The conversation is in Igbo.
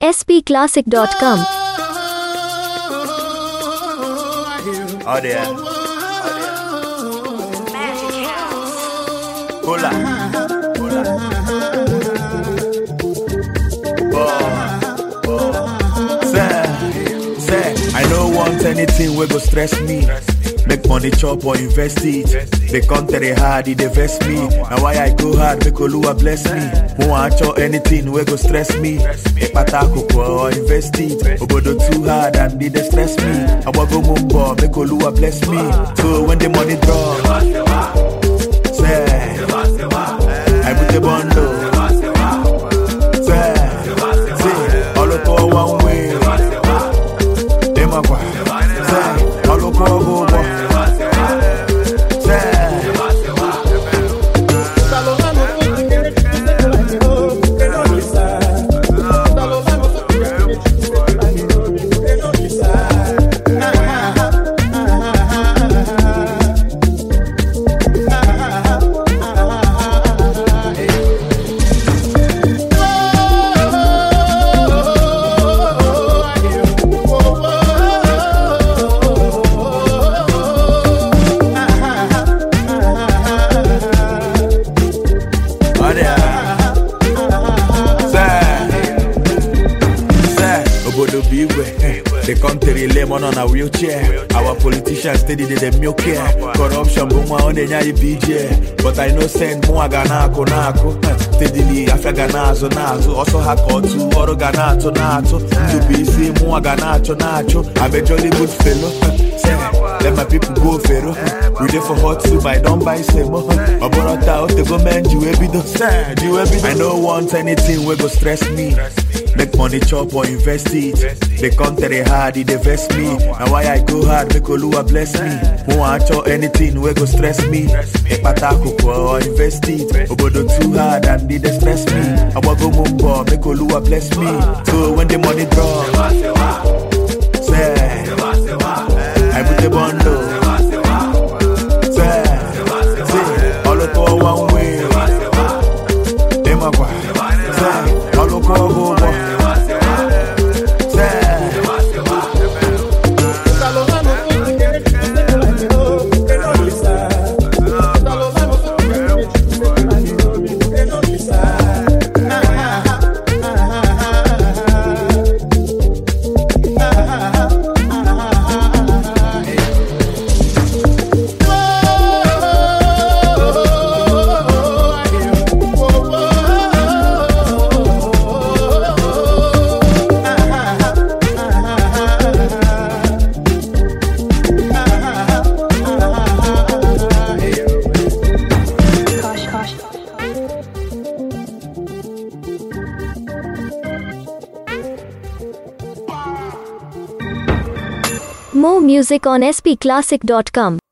spclassic.com. Oh yeah. Hola. Say, I don't want anything wey go stress me. Make money chop or invest it. The country hard, it vest me. Now why I go hard, make Oluwa bless me. Who want chop anything wey go stress me. Make patako or invest it. Obodo too hard and it stress me. I want go mumbo, make Oluwa bless me. So when the money drop, say, I put the bundle. Say, all of one way. Say, all of go. The country lemon on a wheelchair. Our politicians steady they milk care. Corruption buma on the BJ. But I know send more ganako nako. Steadily after ganazo nazo. Also hako to oro ganato nato. To be see more ganacho nacho. I'm a jolly good fellow. Let my people go fero. We there for hot soup, I don't buy semo. About out the go man, you every do. I don't want anything wey go stress me. Make money chop or invest it. The country hard, it vest me. Now why I go hard, make Oluwa bless me. Who want chop anything wey go stress me. Make patako or invest it. Obodo too hard and it stress me. I want go mumbo, make Oluwa bless me. So when the money drop, say, I put the bundle. Say, all of one way. Say, all of go. More music on spclassic.com.